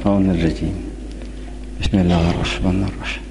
الشیطان الرجیم. بسم الله الرحمن الرحیم.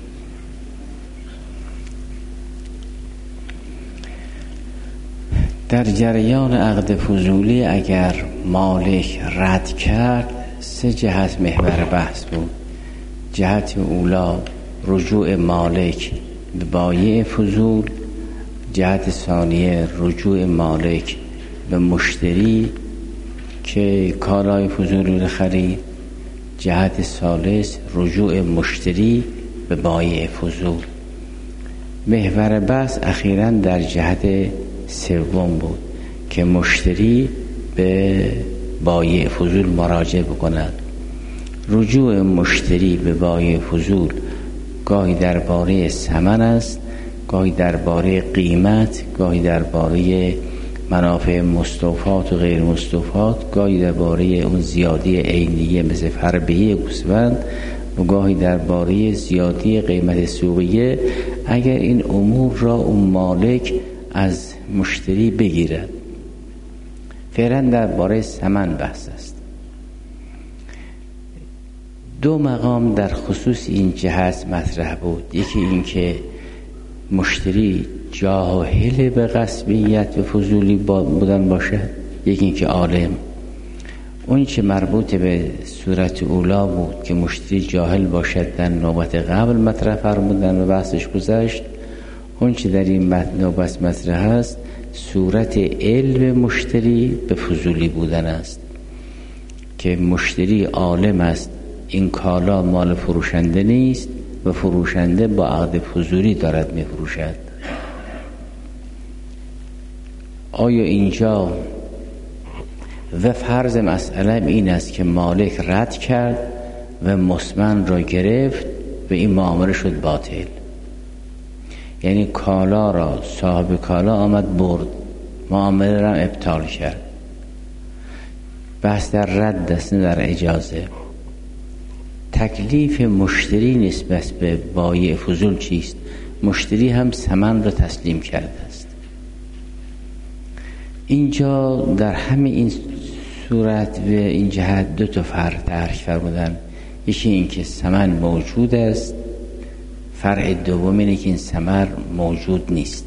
در جریان عقد فضولی اگر مالک رد کرد 3 جهت محور بحث بود. جهت اولا رجوع مالک به بایع فضول، جهت ثانیه رجوع مالک به مشتری که کالای فضولی رو خرید، جهت ثالث رجوع مشتری به بایع فضول. محور بحث اخیراً در جهت سوم بود که مشتری به بایع فضول مراجعه بکند. رجوع مشتری به بایع فضول گاهی درباره ثمن است، گاهی درباره قیمت، گاهی درباره منافع مستوفات و غیر مستوفات، گاهی درباره اون زیادی عینیه مثل فربهی گوسفند و گاهی درباره زیادی قیمت سوقیه اگر این امور را اون مالک از مشتری بگیرد. فعلا درباره ثمن بحث است. 2 مقام در خصوص این جهت مطرح بود. یکی این که مشتری جاهل به غصبیت و فضولی بودن باشد، یکی این که عالم. اون چه مربوط به صورت اولا بود که مشتری جاهل باشد در نوبت قبل مطرح فرمودن و بحثش گذشت. اون چه در این نوبت مطرح است صورت علم مشتری به فضولی بودن است که مشتری عالم است این کالا مال فروشنده نیست و فروشنده با عقد فضولی دارد می فروشد. آیا اینجا و فرض مسئله این است که مالک رد کرد و مسمن را گرفت و این معامله شد باطل، یعنی کالا را صاحب کالا آمد برد، معامله را ابطال کرد. بحث در رد است نه در اجازه. تکلیف مشتری نسبت به بایع فضول چیست؟ مشتری هم ثمن را تسلیم کرده است. اینجا در همه این صورت و این جهت 2 تا فرق ترک فرمودن. یکی این که ثمن موجود است، فرع دوم اینه که این ثمر موجود نیست.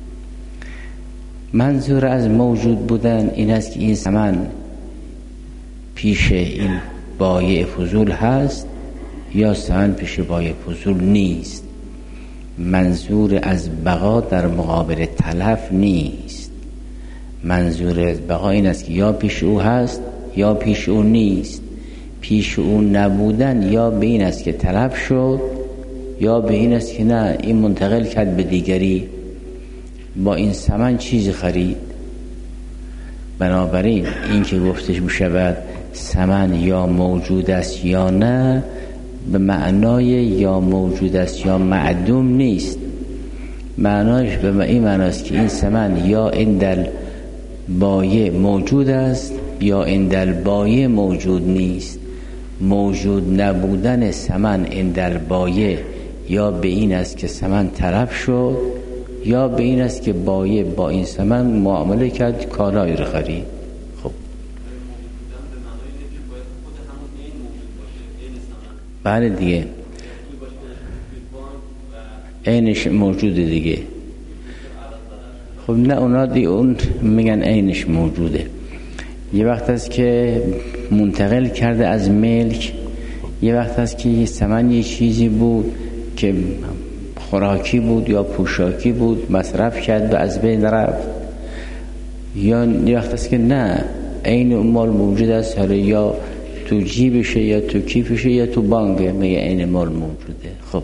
منظور از موجود بودن این است که این ثمن پیش این بایع فضول هست یا ثمن پیش بایع فضول نیست. منظور از بقا در مقابل تلف نیست. منظور از بقا این است که یا پیش او هست یا پیش او نیست. پیش او نبودن یا به این است که تلف شد یا به این است که نه این منتقل کرد به دیگری، با این ثمن چیزی خرید. بنابراین این که گفتش میشود ثمن یا موجود است یا نه به معنای یا موجود است یا معدوم نیست. معناش به این معناست که این ثمن یا اندل بایع موجود است یا اندل بایع موجود نیست. موجود نبودن ثمن اندل بایع یا به این است که ثمن تلف شد یا به این است که بایع با این ثمن معامله کرد کالایی رو خرید. خب بله دیگه عینش موجوده دیگه. خب نه اونا دیگه اون میگن عینش موجوده. یه وقت است که منتقل کرده از ملک، یه وقت است که ثمن یه چیزی بود که خوراکی بود یا پوشاکی بود مصرف کرد و از بین رفت، یا یه وقت است که نه عین اون مال موجود است، حالا یا تو جیبشه یا تو کیفشه یا تو بانکه، میگه عین مال موجوده. خب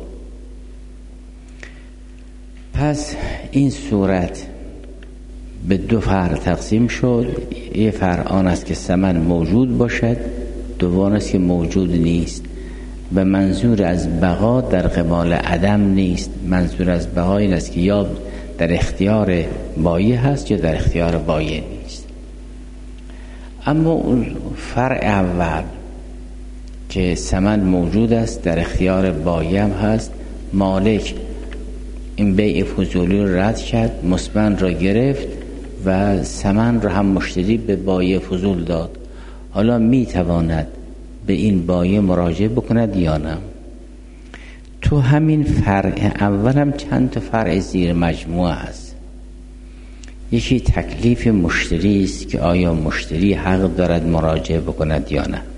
پس این صورت به 2 فرع تقسیم شد. یه فرع آن است که ثمن موجود باشد، دوم است که موجود نیست. و منظور از بقا در قبال عدم نیست. منظور از بقا این است که یا در اختیار بایع هست یا در اختیار بایع نیست. اما اون فرع اول که ثمن موجود است در اختیار بایع هم هست، مالک این بیع فضولی رو رد کرد، مسمن را گرفت و ثمن را هم مشتری به بایع فضول داد. حالا می تواند به این بایه مراجعه بکند یا نه. تو همین فرع اول هم چند تا فرع زیر مجموعه هست. یکی تکلیف مشتری است که آیا مشتری حق دارد مراجعه بکند یا نه.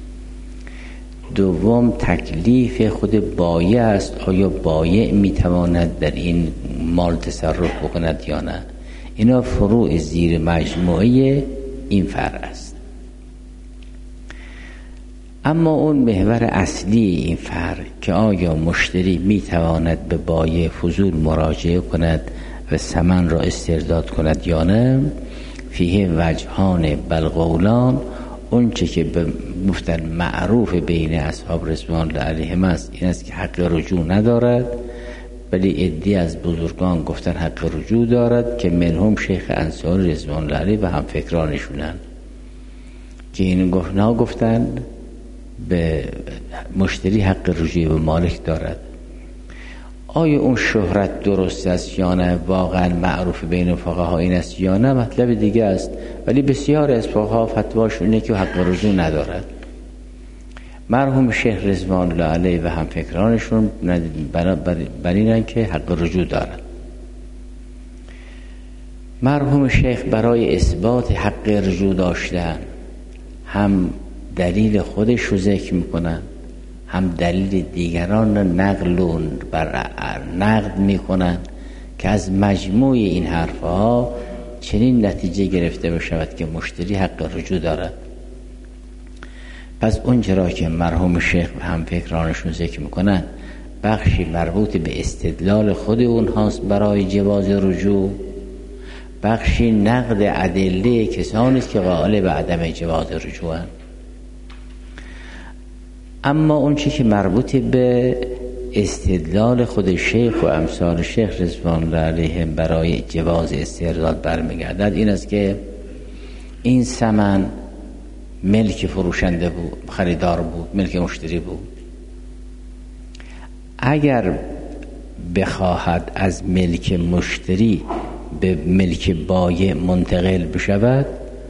دوم تکلیف خود بایع است، آیا بایع میتواند در این مال تصرف بکند یا نه. اینا فروع زیر مجموعه این فرع است. اما اون محور اصلی این فرع که آیا مشتری میتواند به بایع فضول مراجعه کند و ثمن را استرداد کند یا نه، فیه وجهان بل قولان. اون چه که گفتن معروف بین اصحاب رضوان الله علیهم است این است که حق رجوع ندارد، ولی عده‌ای از بزرگان گفتن حق رجوع دارد که منهم شیخ انصاری رضوان الله علیه و هم فکرانشونن که این گفتن به مشتری حق رجوع به مالک دارد. آیا اون شهرت درست است یا نه، واقعا معروف بین فقها این است یا نه، مطلب دیگه است، ولی بسیار از فقها فتواشون اینه که حق رجوع ندارد. مرحوم شیخ رضوان الله علیه و هم فکرانشون بر اینن که حق رجوع دارد. مرحوم شیخ برای اثبات حق رجوع داشتن هم دلیل خودش رو ذکر میکنن، هم دلیل دیگران را نقد میکنن که از مجموع این حرفها چنین نتیجه گرفته بشود که مشتری حق رجوع دارد. پس اون چرا که مرحوم شیخ و هم فکرانشون ذکر میکنن بخشی مربوط به استدلال خود اونهاست برای جواز رجوع، بخشی نقد ادله کسانی است که قائل به عدم جواز رجوع هستند. اما اون چی که مربوط به استدلال خود شیخ و امثال شیخ رضوان الله علیهم برای جواز استرداد برمیگردد این است که این ثمن ملک فروشنده بود، خریدار بود، ملک مشتری بود. اگر بخواهد از ملک مشتری به ملک بایع منتقل بشود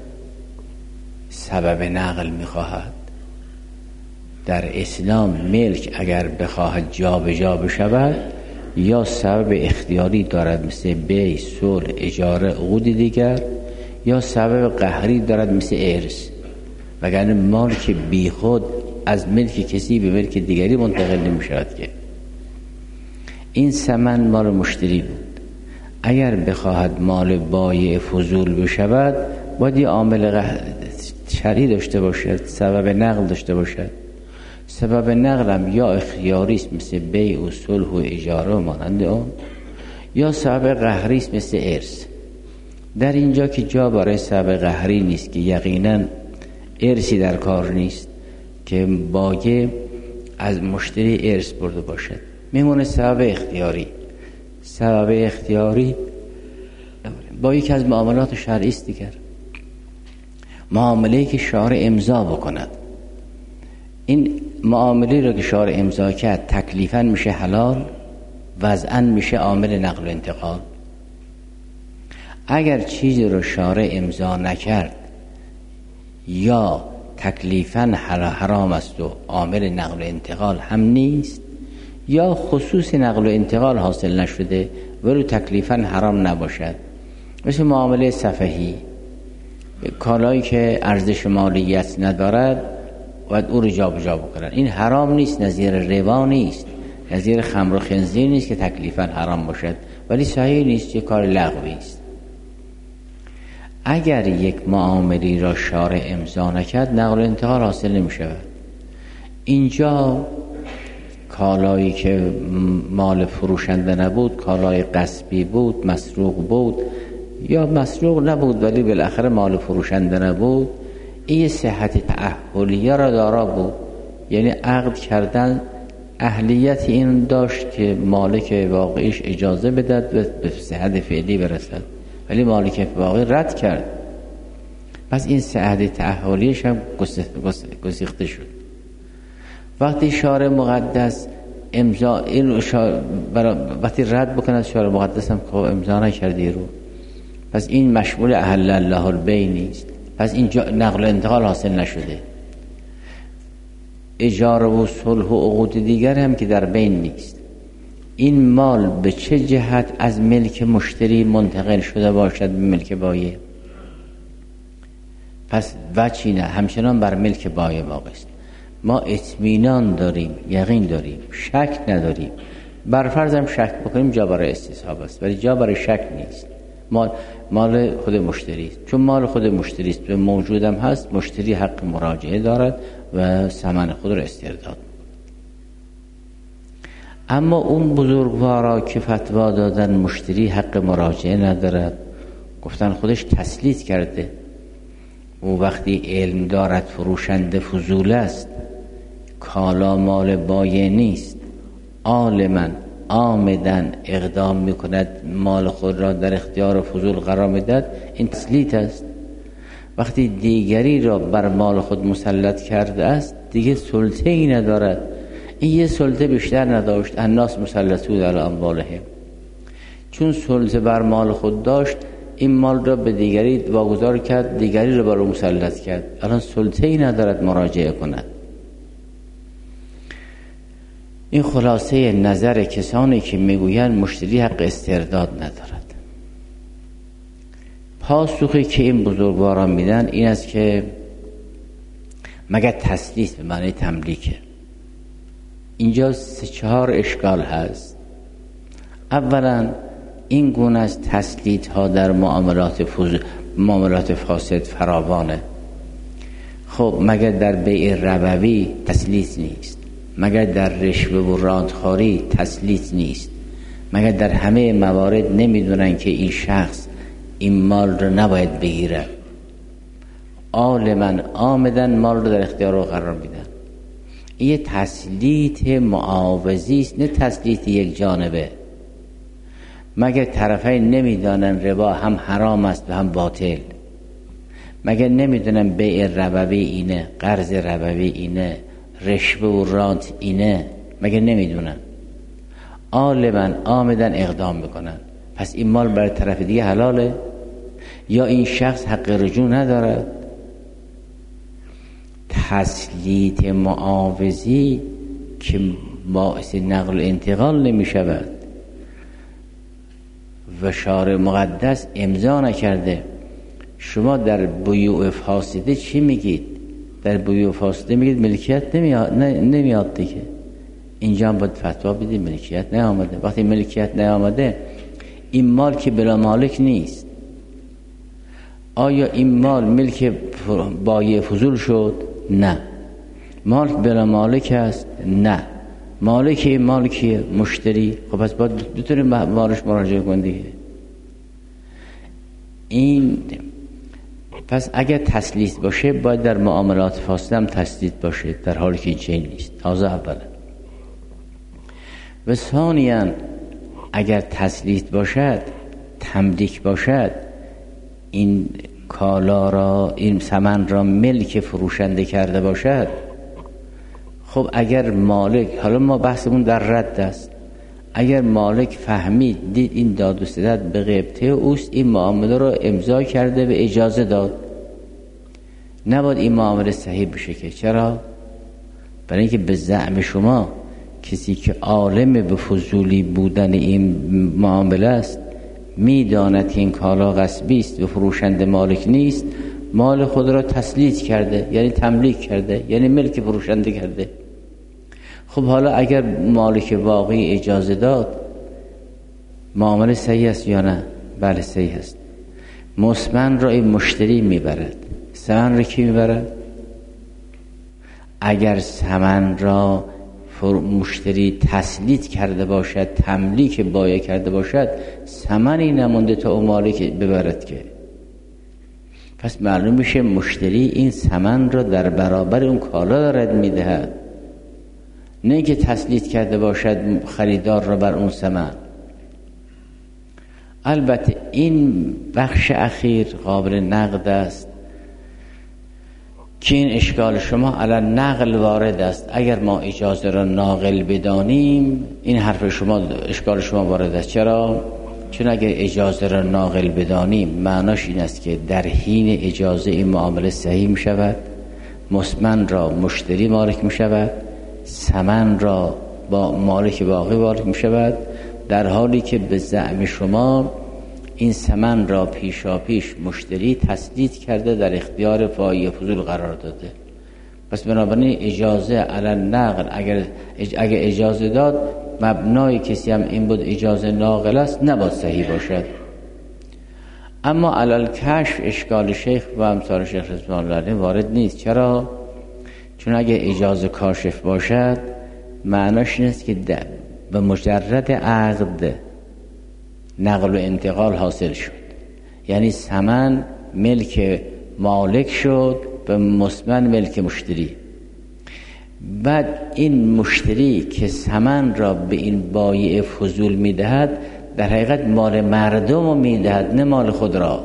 سبب نقل میخواهد. در اسلام ملک اگر بخواهد جا به جا بشود یا سبب اختیاری دارد مثل بیع، صلح، اجاره، عقود دیگر، یا سبب قهری دارد مثل ارث، وگرنه مال که بی خود از ملک کسی به ملک دیگری منتقل نمی شود. که این ثمن مال مشتری بود. اگر بخواهد مال بایع فضول بشود باید یه عامل شرعی داشته باشد، سبب نقل داشته باشد. سبب نقلم یا اختیاری است مثل بیع و صلح و اجاره و مانند آن، یا سبب قهری است مثل ارث. در اینجا که جا برای سبب قهری نیست که یقینا ارثی در کار نیست که بایع از مشتری ارث برده باشد، میمونه سبب اختیاری. سبب اختیاری با یکی از معاملات شرعی است دیگر، معامله‌ای که شارع امضا بکند. این معامله رو که شارع امضا کرد تکلیفاً میشه حلال، وضعاً میشه عامل نقل و انتقال. اگر چیزی رو شارع امضا نکرد یا تکلیفاً حرام است و عامل نقل و انتقال هم نیست، یا خصوص نقل و انتقال حاصل نشده ولی تکلیفاً حرام نباشد، مثل معامله سفهی، کالایی که ارزش مالیت ندارد باید او رو جا به جا بکنن. این حرام نیست، نظیر ربا نیست، نظیر خمر و خنزیر نیست که تکلیفاً حرام باشد، ولی صحیح نیست، یه کار لغوی است. اگر یک معاملی را شارع امضا نکرد نقل و انتقال حاصل نمی شود. اینجا کالایی که مال فروشنده نبود، کالای غصبی بود، مسروق بود، یا مسروق نبود ولی بالاخره مال فروشنده نبود، این صحت تأهلیه را دارا بود، یعنی عقد کردن اهلیت این داشت که مالک واقعیش اجازه بدهد به صحت فعلی برسد، ولی مالک واقعی رد کرد. پس این صحت تأهلیش هم گسیخته شد. وقتی شارع مقدس امضا این وقتی رد بکند شارع مقدس هم که امضا نکردی رو، پس این مشمول احل الله الله البیع نیست، پس اینجا نقل و انتقال حاصل نشده. اجاره و صلح و عقود دیگر هم که در بین نیست. این مال به چه جهت از ملک مشتری منتقل شده باشد به ملک بایع؟ پس وجهی نه، همچنان بر ملک بایع واقع است. ما اطمینان داریم، یقین داریم، شک نداریم. بر فرض هم شک بکنیم جا برای استصحاب است، ولی جا برای شک نیست. مال خود مشتری است. چون مال خود مشتری است و موجودم هست، مشتری حق مراجعه دارد و ثمن خود را استرداد. اما اون بزرگوارا که فتوا دادن مشتری حق مراجعه ندارد، گفتن خودش تسلیط کرده، او وقتی علم دارد فروشنده فضول است، کالا مال بایع نیست، عالما عامدن اقدام میکند مال خود را در اختیار فضول قرار میدهد، این تسلیط است. وقتی دیگری را بر مال خود مسلط کرده است دیگه سلطه ای ندارد. این یه سلطه بیشتر نداشت، الناس مسلطون علی اموالهم، چون سلطه بر مال خود داشت این مال را به دیگری واگذار کرد، دیگری را بر او مسلط کرد، الان سلطه ای ندارد مراجعه کند. این خلاصه نظر کسانی که میگویند مشتری حق استرداد ندارد. پاسخی که این بزرگواران میدن این است که مگر تسلیط به معنی تملیکه. اینجا 3-4 اشکال هست. اولا این گونه از تسلیط ها در معاملات فاسد فراوانه. خب مگر در بیع ربوی تسلیط نیست؟ مگر در رشوه و رانتخواری تسلیط نیست؟ مگر در همه موارد نمیدونن که این شخص این مال رو نباید بگیره، عالما عامدن مال رو در اختیار رو قرار میدن؟ این یه تسلیط معاوضی است، نه تسلیط یک جانبه. مگر طرفین نمیدانن ربا هم حرام است و هم باطل؟ مگر نمیدونن بیع ربوی اینه، قرض ربوی اینه، رشوه و رانت اینه؟ مگر نمیدونن؟ عالما عامدن اقدام میکنن. پس این مال برای طرف دیگه حلاله یا این شخص حق رجوع ندارد؟ تسلیط معاوضی که باعث نقل و انتقال نمی شود و شارع مقدس امضا نکرده. شما در بیوع فاسده چی میگید؟ در بیوع فاسده میگید ملکیت نمیاد دیگه. اینجا هم باید فتوا بدید ملکیت نیامده. وقتی ملکیت نیامده این مال که بلا مالک نیست. آیا این مال ملک بایع فضول شد؟ نه. مالک بلا مالک است؟ نه. مالک این مال کیه؟ مشتری. خب پس باید بتونیم مالش مراجعه کنیم دیگه. این پس اگر تسلیط باشه باید در معاملات فاسد هم تسلیط باشه، در حالی که این چنین نیست. تازه اوله. و ثانیاً اگر تسلیط باشد، تملیک باشد، این کالا را، این ثمن را ملک فروشنده کرده باشد، خب اگر مالک، حالا ما بحثمون در رد است، اگر مالک فهمید دید این داد و ستد به غیبته اوست، این معامله را امضا کرده و اجازه داد، نباید این معامله صحیح بشه. که چرا؟ برای اینکه به زعم شما کسی که عالم به فضولی بودن این معامله است، میداند این کالا غصبی است و فروشنده مالک نیست، مال خود را تسلیط کرده، یعنی تملیک کرده، یعنی ملک فروشنده کرده. خب حالا اگر مالک واقعی اجازه داد، معامله صحیح است یا نه؟ بله صحیح است. مسمن را این مشتری میبرد، ثمن را کی میبرد؟ اگر ثمن را مشتری تسلیط کرده باشد، تملیک بایع کرده باشد، ثمنی نمونده تا اون مالک ببرد که. پس معلوم میشه مشتری این ثمن را در برابر اون کالا دارد میدهد، نه که تسلیط کرده باشد خریدار را بر اون ثمن. البته این بخش اخیر قابل نقد است که این اشکال شما علی نقل وارد است. اگر ما اجازه را ناقل بدانیم، این حرف شما، اشکال شما وارد است. چرا؟ چون اگر اجازه را ناقل بدانیم معناش این است که در حین اجازه این معامله صحیح می شود مسمن را مشتری مالک می شود، ثمن را با مالک باقی مالک می شود، در حالی که به زعم شما این ثمن را پیشاپیش مشتری تسلید کرده، در اختیار فاعل فضول قرار داده. پس بنابراین اجازه علی النقل اگر اجازه داد، مبنای کسی هم این بود اجازه ناقل است، نباید صحیح باشد. اما علی الکشف اشکال شیخ و امثال شیخ رضوان الله علیه وارد نیست. چرا؟ چون اگه اجازه کاشف باشد معناش این است که به مجرد عقد نقل و انتقال حاصل شد، یعنی ثمن ملک مالک شد، به مسمن ملک مشتری. بعد این مشتری که ثمن را به این بایع فضول میدهد، در حقیقت مال مردم رو میدهد، نه مال خود را،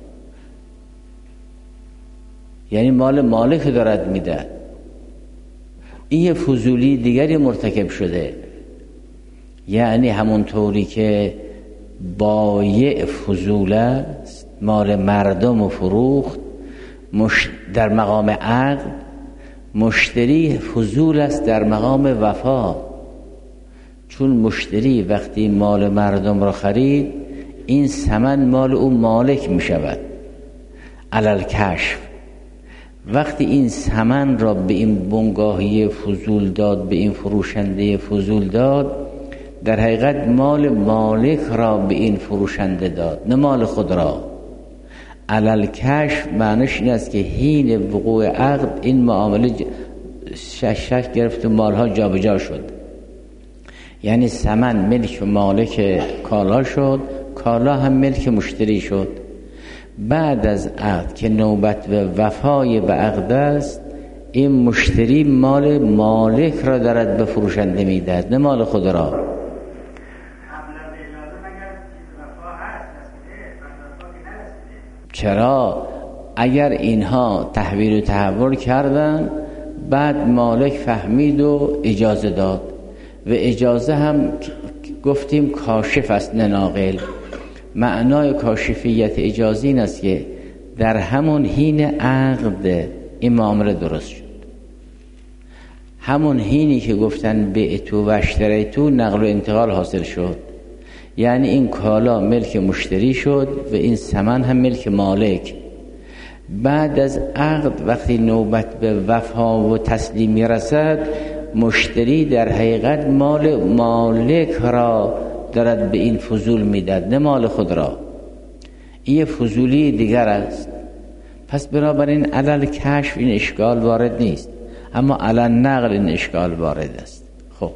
یعنی مال مالک دارد میدهد. این یه فضولی دیگری مرتکب شده، یعنی همون طوری که بایع فضول است، مال مردم و فروخت در مقام عقد، مشتری فضول است در مقام وفا. چون مشتری وقتی مال مردم را خرید، این ثمن مال او مالک می شود علل کشف. وقتی این ثمن را به این بنگاهی فضول داد، به این فروشنده فضول داد، در حقیقت مال مالک را به این فروشنده داد، نه مال خود را. علل کشف معنیش این است که حین وقوع عقد این معامله شک گرفت و مالها جابجا شد، یعنی ثمن ملک مالک کالا شد، کالا هم ملک مشتری شد. بعد از عقد که نوبت به وفای به عقد است، این مشتری مال مالک را دارد به فروشنده میدهد، نه مال خود را. چرا؟ اگر اینها تحویل و تحول کردن، بعد مالک فهمید و اجازه داد، و اجازه هم گفتیم کاشف است نه ناقل. معنای کاشفیت اجازه این است که در همون حین عقد این معامله درست شد، همون حینی که گفتن بعتو و اشتریتو نقل و انتقال حاصل شد، یعنی این کالا ملک مشتری شد و این ثمن هم ملک مالک. بعد از عقد وقتی نوبت به وفا و تسلیم میرسد، مشتری در حقیقت مال مالک را دارد به این فضول میداد، نه مال خود را. این فضولی دیگر است. پس بنابراین علل کشف این اشکال وارد نیست، اما علل نقل این اشکال وارد است. خب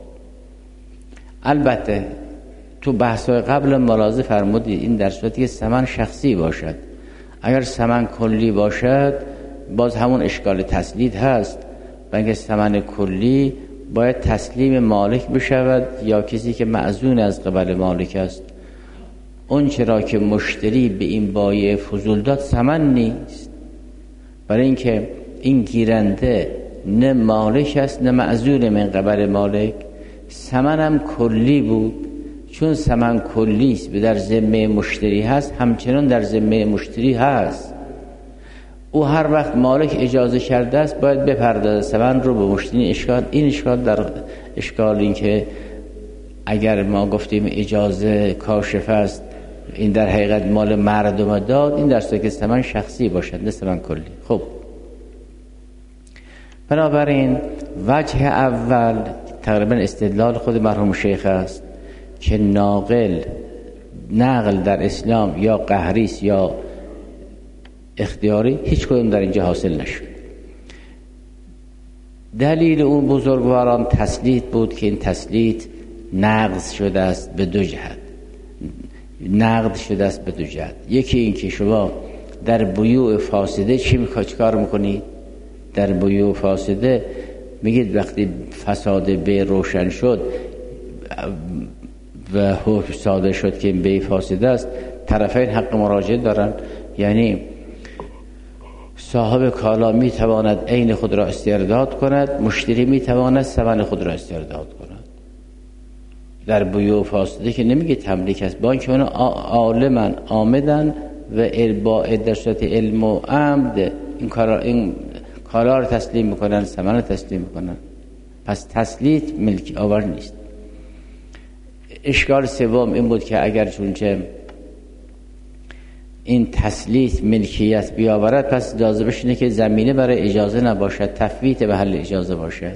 البته تو بحث‌های قبل ملاحظه فرمودید این در صورتی که ثمن شخصی باشد. اگر ثمن کلی باشد باز همون اشکال تسلید هست، بلکه ثمن کلی باید تسلیم مالک بشود یا کسی که معزون از قبل مالک است. اون چرا که مشتری به این بایع فضول داد ثمن نیست، برای اینکه این گیرنده نه مالک است نه معزون من قبل مالک. ثمن هم کلی بود، چون ثمن کلی است و در ذمه مشتری هست، همچنان در ذمه مشتری هست. او هر وقت مالک اجازه کرده است باید بپردازه ثمن رو به مشتری. این اشکال در اشکال این که اگر ما گفتیم اجازه کاشف است، این در حقیقت مال مردم داد، این در صورتی که ثمن شخصی باشد نه ثمن کلی. خب بنابراین وجه اول تقریبا استدلال خود مرحوم شیخ است که نقل در اسلام یا قهری است یا اختیاری، هیچ کدوم در اینجا حاصل نشد. دلیل اون بزرگواران تسلید بود که این تسلید نقض شده است به دو جهت. یکی این که شما در بیوع فاسده چیکار میکنید؟ در بیوع فاسده میگید وقتی فساد بیع روشن شد و حکم صادر شد که این بیع فاسده است، طرفین حق مراجعه دارن، یعنی صاحب کالا میتواند عین خود را استرداد کند، مشتری میتواند ثمن خود را استرداد کند. در بیوع فاسده که نمیگه تملیک است، با اینکه اون عالمن آمدن و با در صورت علم و عمد این کالا رو تسلیم میکنن، ثمن رو تسلیم میکنن. پس تسلیت ملک آور نیست. اشکال سوم این بود که اگر چونچه این تسلیت ملکیت بیاورد، پس لازمش اینه که زمینه برای اجازه نباشد، تفویت به حل اجازه باشد.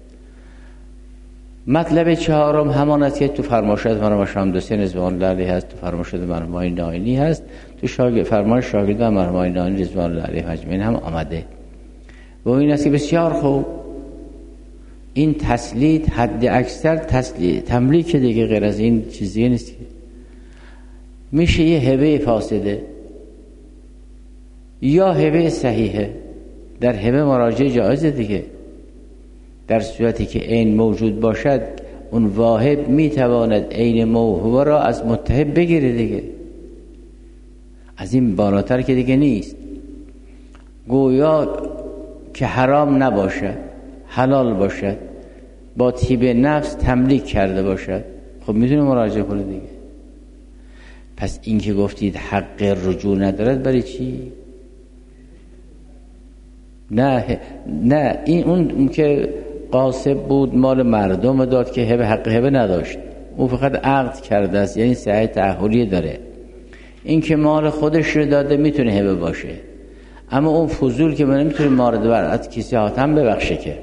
مطلب چهارم همان است که تو فرمایشات مرحوم شامدو حسین رضوان الله علیه هست، تو فرمایشات مرحوم آقای نائینی هست، تو فرمایش شاگردان مرحوم آقای نائینی رضوان الله علیه اجمعین هم آمده. و این است که بسیار خوب این تسلیت حد اکثر تملیک دیگه، غیر از این چیزی نیست. میشه یه هبه فاسده یا هبه صحیحه. در هبه مراجعه جایزه دیگه، در صورتی که عین موجود باشد اون واهب میتواند عین موهوب را از متهب بگیره دیگه. از این بالاتر که دیگه نیست. گویا که حرام نباشد، حلال باشد، با طیب نفس تملیک کرده باشد، خب میتونه مراجعه کنه دیگه. پس این که گفتید حق رجوع ندارد برای چی؟ نه این اون که قاسب بود مال مردم داد که حق هبه نداشت، اون فقط عقد کرده است، یعنی صحت تعهدی داره. این که مال خودش رو داده میتونه هبه باشه، اما اون فضول که من نمیتونه مارد برات کسی حاتم ببخشه، که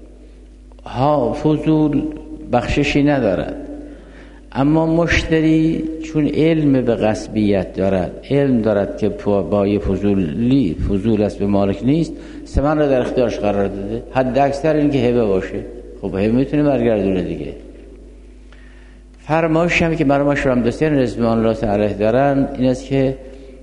فضول بخششی ندارد. اما مشتری چون علم به غصبیت دارد، علم دارد که با یه فضول است به مالک نیست، ثمن را در اختیارش قرار داده، حد اکثر این که هبه باشه، خب هبه میتونه برگردونه دیگه. فرمایش هم که مرحوم شامدو حسین رضوان الله تعالی دارن این است که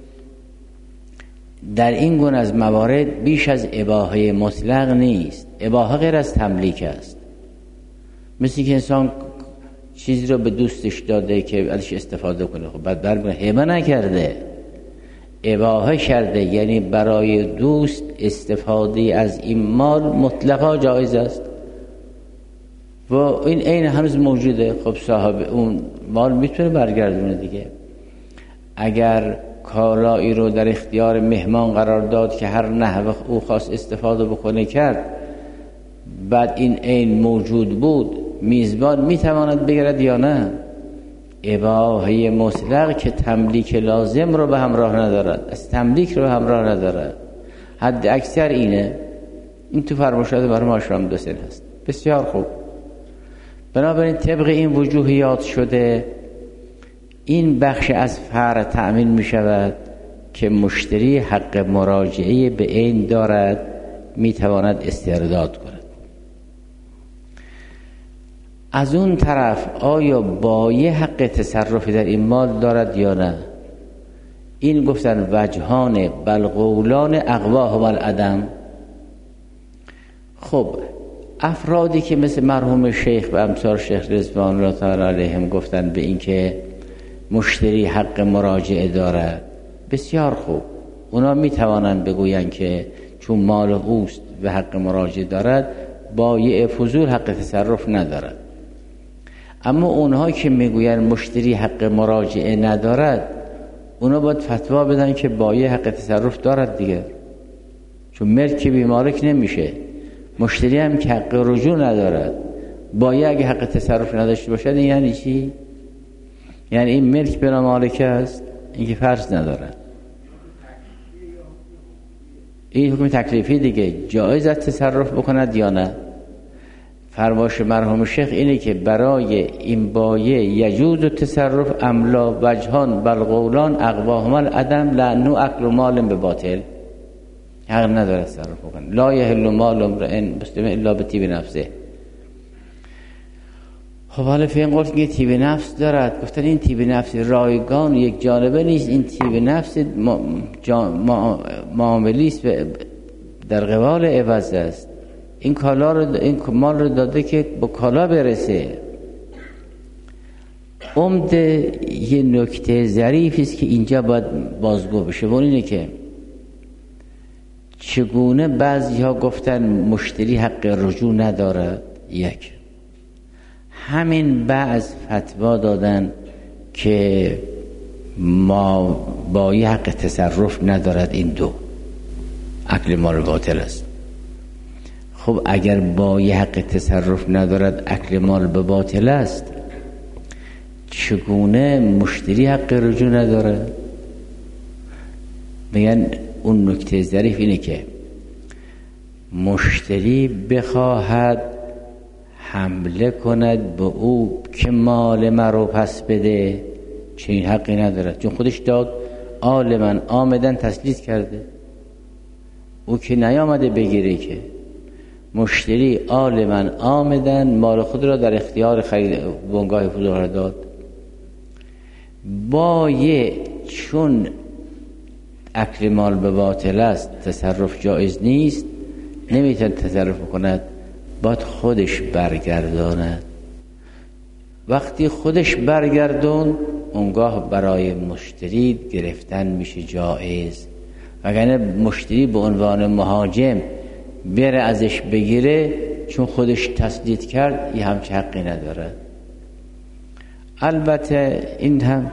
در این گونه از موارد بیش از اباحه مطلق نیست. اباحه غیر از تملیک است. مثل که انسان چیزی رو به دوستش داده که ازش استفاده کنه، خب بعد برمیگه هبه نکرده، اباحه کرده، یعنی برای دوست استفاده از این مال مطلقا جایز است و این عین هنوز موجوده. خب صاحب اون مال میتونه برگردونه دیگه. اگر کالایی رو در اختیار مهمان قرار داد که هر نحوه او خواست استفاده بکنه کرد، بعد این عین موجود بود، میزبان میتواند بگیرد یا نه؟ اباحه مطلق که تملیک لازم رو به همراه ندارد، از تملیک رو به همراه ندارد، حد اکثر اینه. این تو فرمایشات مرحوم شامدو حسین هست. بسیار خوب. بنابراین طبق این وجوهیات شده این بخش از فرع تأمین می شود که مشتری حق مراجعه به عین دارد، می تواند استرداد کند. از اون طرف آیا بایع حق تصرفی در این مال دارد یا نه؟ این گفتن وجهان بل قولان اقواهم العدم. خب افرادی که مثل مرحوم شیخ و امثال شیخ رضوان الله تعالی علیهم گفتن به این که مشتری حق مراجعه دارد، بسیار خوب، اونا می توانند بگویند که چون مال اوست و حق مراجعه دارد، بایع فضول حق تصرف ندارد. اما اونها که میگویند مشتری حق مراجعه ندارد، اونا باید فتوا بدن که بایع حق تصرف دارد دیگه، چون ملک بی مالک نمیشه. مشتری هم که حق رجوع ندارد، بایع اگه حق تصرف نداشته باشد این یعنی چی؟ یعنی این ملک بلا مالک است، این که فرض ندارد. این حکم تکلیفی دیگه، جایز است تصرف بکند یا نه؟ فرمایش مرحوم شیخ اینه که برای این بایع یجوز تصرف املا وجهان بل قولان اقواهم العدم لانه اکل مال به باطل، حق نداره تصرف بکنه. لا یحل مال امرئ مسلم الا بطیب نفسه. خب حالا فی این قول که طیب نفس دارد، گفتن این طیب نفس رایگان یک جانبه نیست، این طیب نفس معاملی است در قبال عوض است. این کالا رو، این مال رو داده که با کالا برسه. عمده یه نکته ظریفی است که اینجا باید بازگو بشه، و اینه که چگونه بعضی ها گفتن مشتری حق رجوع ندارد. یک، همین بعض فتوا دادن که ما بایع حق تصرف ندارد. این دو اکل مال باطل است. خب اگر بایع حق تصرف ندارد، اکل مال به باطل است، چگونه مشتری حق رجوع نداره؟ میگن اون نکته ظریف اینه که مشتری بخواهد حمله کند به او که مال مرا پس بده، چنین حقی ندارد، چون خودش داد، عالما آمدن تسلیت کرده، او که نیامده بگیره. که مشتری عالما آمدن مال خود را در اختیار خرید بنگاه فروش داد. بایع چون اکل مال به باطل است، تصرف جایز نیست، نمیتونه تصرف کند، باید خودش برگرداند. وقتی خودش برگردون، اونگاه برای مشتری گرفتن میشه جایز. وگرنه مشتری به عنوان مهاجم بره ازش بگیره، چون خودش تسدید کرد، یه همچه حقی نداره. البته این هم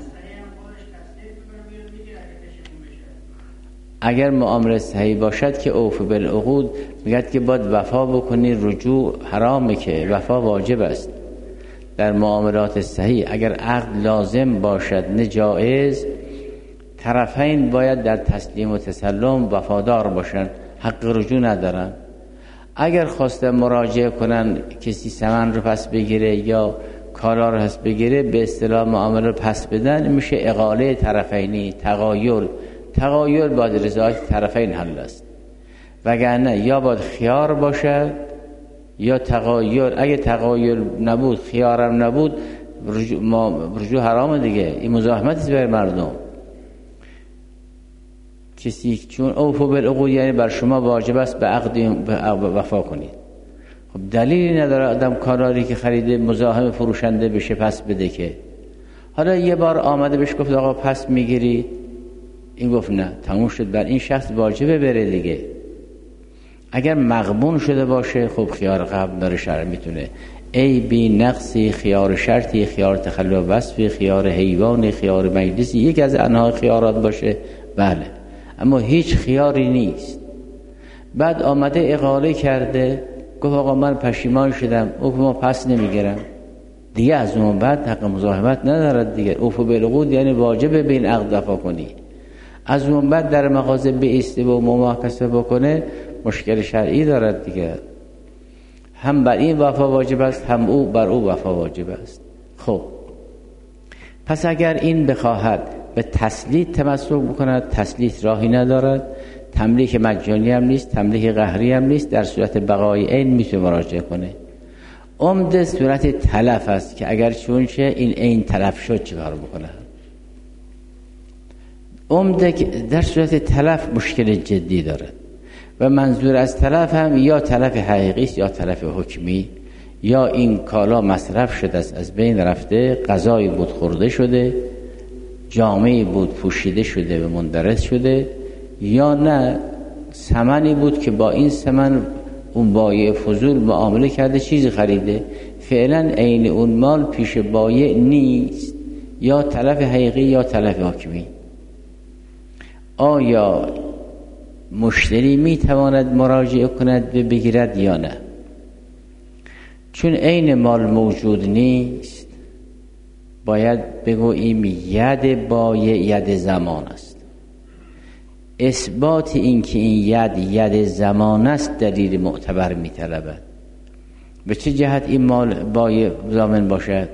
اگر معامله صحیح باشد که اوف بالعقود، میگه که باید وفا بکنی، رجوع حرامه که وفا واجب است. در معاملات صحیح اگر عقد لازم باشد نه جایز، طرفین باید در تسلیم و تسلم وفادار باشن، حق رجوع ندارن. اگر خواستن مراجعه کنن کسی ثمن رو پس بگیره یا کالا رو پس بگیره، به اصطلاح معامله رو پس بدن، میشه اقاله طرفینی، تغایر باید رضایت طرفین حل است. وگرنه یا باید خیار باشد یا تغایر. اگه تغایر نبود، خیارم نبود، رجوع حرامه دیگه. این مزاحمتی برای مردم. کسی چون اوفو بالعقود یعنی بر شما واجب است به عقد وفا کنید. خب دلیلی نداره آدم کالاری که خریده مزاحم فروشنده بشه پس بده. که حالا یه بار آمده بهش گفت آقا پس میگیری، این گفت نه، تموم شد، بر این شخص واجبه بره دیگه. اگر مغبون شده باشه، خب خیار قبل داره، شرع میتونه ای بی نقصی، خیار شرطی، خیار تخلف وصفی، خیار حیوانی، خیار مجلسی، یک از انواع خیارات باشه، بله، اما هیچ خیاری نیست. بعد آمده اقاله کرده، گفت آقا من پشیمان شدم، او ما پس نمیگیرم دیگه، از اون بعد حق مزاحمت ندارد دیگه. اوفو بالعقود یعنی واجبه به این عقد وفا کنی. از اون بعد در مغازه بایسته و مماکسه بکنه، مشکل شرعی دارد دیگه. هم بر این وفا واجب است، هم او بر او وفا واجب است. خب پس اگر این بخواهد به تسلیت تمسک بکند، تسلیت راهی ندارد، تملیک مجانی هم نیست، تملیک قهری هم نیست، در صورت بقای عین میتونه مراجعه کنه. عمده صورت تلف است که اگر چونشه این عین تلف شد چیکار بکنه؟ عمده در صورت تلف مشکل جدی دارد و منظور از تلف هم یا تلف حقیقی است یا تلف حکمی. یا این کالا مصرف شده است، از بین رفته، غذایی بود خورده شده، جامه‌ای بود پوشیده شده و مندرس شده، یا نه ثمنی بود که با این ثمن اون بایع فضول معامله کرده، چیزی خریده، فعلا عین اون مال پیش بایع نیست، یا تلف حقیقی یا تلف حکمی. آیا مشتری میتواند مراجعه کند و بگیرد یا نه؟ چون عین مال موجود نیست، باید بگوییم ید بایع ید زمان است. اثبات این که این ید زمان است دلیل معتبر میطلبد. به چه جهت این مال بایع ضامن باشد؟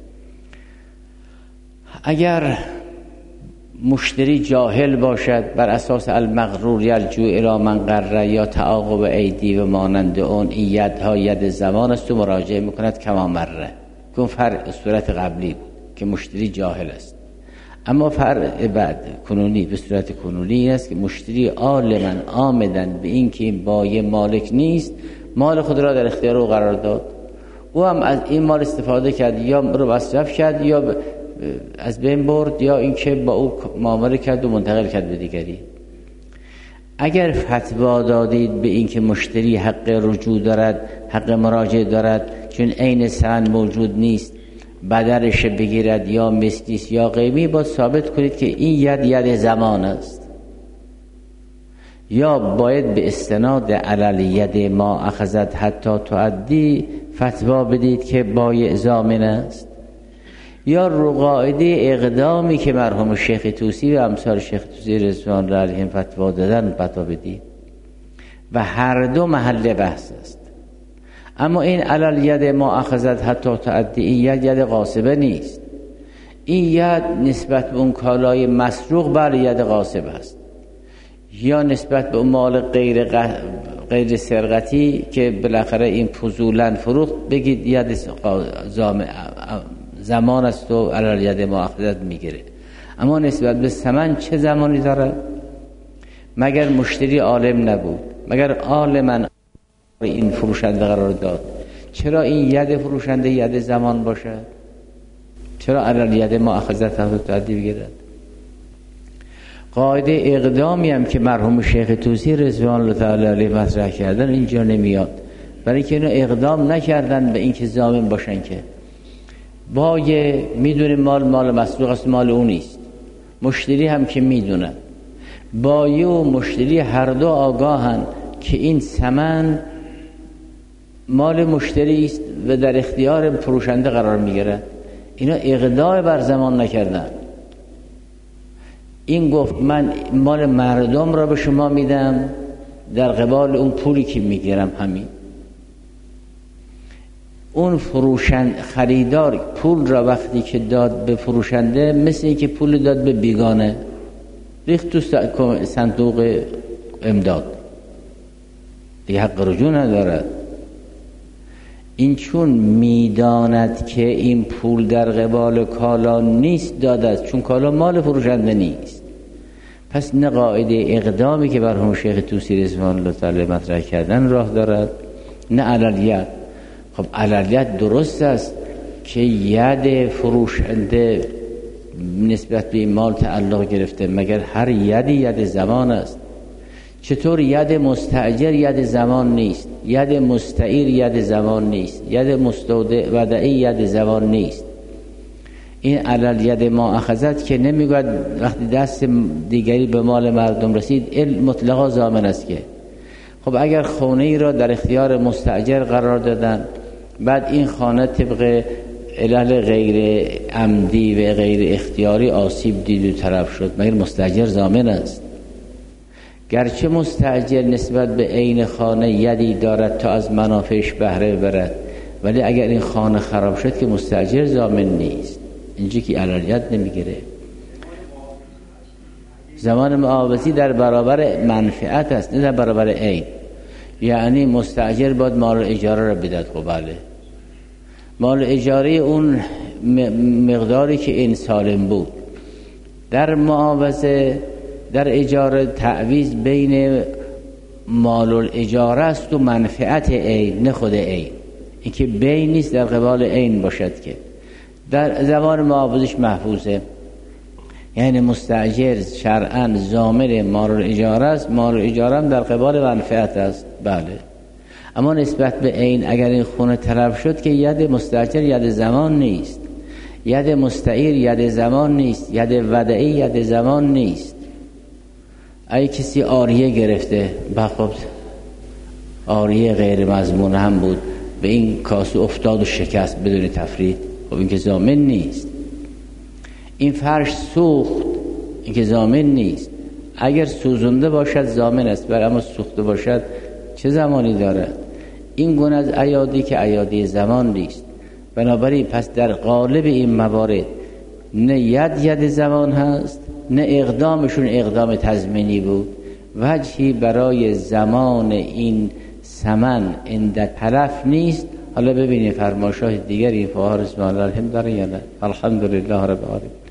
اگر مشتری جاهل باشد، بر اساس المغرور یرجو الی من غره یا تعاقب ایدی و مانند اون، این یدها ید زمان است و مراجعه میکند کما مره، که فرع صورت قبلی بود که مشتری جاهل است. اما فرع بعد کنونی به صورت کنونی این است که مشتری عالما آمدن به این که این بایع مالک نیست، مال خود را در اختیار او قرار داد، او هم از این مال استفاده کرد، یا رو مصرف کرد یا از بین برد، یا اینکه با او معامله کرد و منتقل کرد به دیگری. اگر فتوا دادید به این که مشتری حق رجوع دارد، حق مراجعه دارد، چون عین ثمن موجود نیست، بدلش بگیرد یا مثلیس یا قیمی، باید ثابت کنید که این ید زمان است. یا باید به استناد علالید ما اخذت حتی تعدی فتوا بدید که بایع ضامن است، یا رو قاعده اقدامی که مرحوم شیخ طوسی و امثال شیخ طوسی رضوان الله علیهم فتوا دادن فتوا بدید. و هر دو محل بحث است. اما این علالید ما اخذت حتی تعدی، این ید غاصبه نیست. این ید نسبت به اون کالای مسروق بر ید غاصب است، یا نسبت به اون مال غیر سرقتی که بالاخره این فضولا فروخت بگید ید زمان است و علالید ما اخذت میگیره. اما نسبت به ثمن چه زمانی داره؟ مگر مشتری عالم نبود؟ مگر عالما این فروشنده قرار داد؟ چرا این ید فروشنده ید زمان باشد؟ چرا علالید ما اخذت حتی تعدی بگیرد؟ قاعده اقدامی هم که مرحوم شیخ طوسی رضوان الله تعالی علیه مطرح کردن اینجا نمیاد، برای که اینو اقدام نکردن به اینکه ضامن باشن. که بایع میدونه مال مسروق است، مال اون نیست. مشتری هم که میدونن، بایع و مشتری هر دو آگاهن که این ثمن مال مشتری است و در اختیار فروشنده قرار میگیره. اینا اقدام بر زمان نکردن. این گفت من مال مردم را به شما میدم در قبال اون پولی که میگیرم. همین اون خریدار پول را وقتی که داد به فروشنده مثل این که پول داد به بیگانه، ریخت تو صندوق امداد، دیگه حق رجوع ندارد. این چون میداند که این پول در قبال کالا نیست داده است، چون کالا مال فروشنده نیست. پس نه قاعده اقدامی که مرحوم شیخ طوسی رضوان الله تعالی مطرح کردن راه دارد، نه علالیت. خب علالیت درست است که ید فروشنده نسبت به مال تعلق گرفته، مگر هر ید زمان است؟ چطور ید مستأجر ید زمان نیست؟ ید مستعیر ید زمان نیست؟ ید مستودع ودعی ید زمان نیست؟ این علالید ما اخذت که نمیگوید وقتی دست دیگری به مال مردم رسید مطلقا ضامن است. که خب اگر خانه ای را در اختیار مستأجر قرار دادن، بعد این خانه طبق علل غیر عمدی و غیر اختیاری آسیب دید و طرف شد، مگر مستأجر ضامن است؟ گرچه مستأجر نسبت به عین خانه یدی دارد تا از منافعش بهره ببرد، ولی اگر این خانه خراب شد که مستأجر ضامن نیست. اینجا که علالیت نمیگیره. زمان معاوضی در برابر منفعت است، نه در برابر عین. یعنی مستأجر باید مال اجاره را بدهد. خب بله، مال اجاره اون مقداری که این سالم بود. در معاوضه در اجاره تعویض بین مال الاجاره است و منفعت عین، نه خود عین. این که بین نیست در قبال عین باشد که در زمان معاوضش محفوظه. یعنی مستأجر شرعاً ضامن مال الاجاره است، مال الاجاره هم در قبال منفعت است. بله، اما نسبت به عین اگر این خونه تلف شد که ید مستأجر ید زمان نیست، ید مستعیر ید زمان نیست، ید ودعی ید زمان نیست. اگه کسی عاریه گرفته، خب عاریه غیر مضمون هم بود، به این کاسه افتاد و شکست بدون تفرید، خب این که ضامن نیست. این فرش سوخت، این که ضامن نیست. اگر سوزنده باشد ضامن است، اما سوخته باشد چه زمانی دارد؟ این گونه از ایادی که ایادی زمان نیست. بنابراین پس در قالب این موارد نه ید زمان هست، نه اقدامشون اقدام تضمینی بود. وجهی برای زمان این ثمن اند تلف نیست. حالا ببینید فرمایشات دیگری فقها رضوان الله علیهم داره یا نه؟ الحمدلله رب العالمین.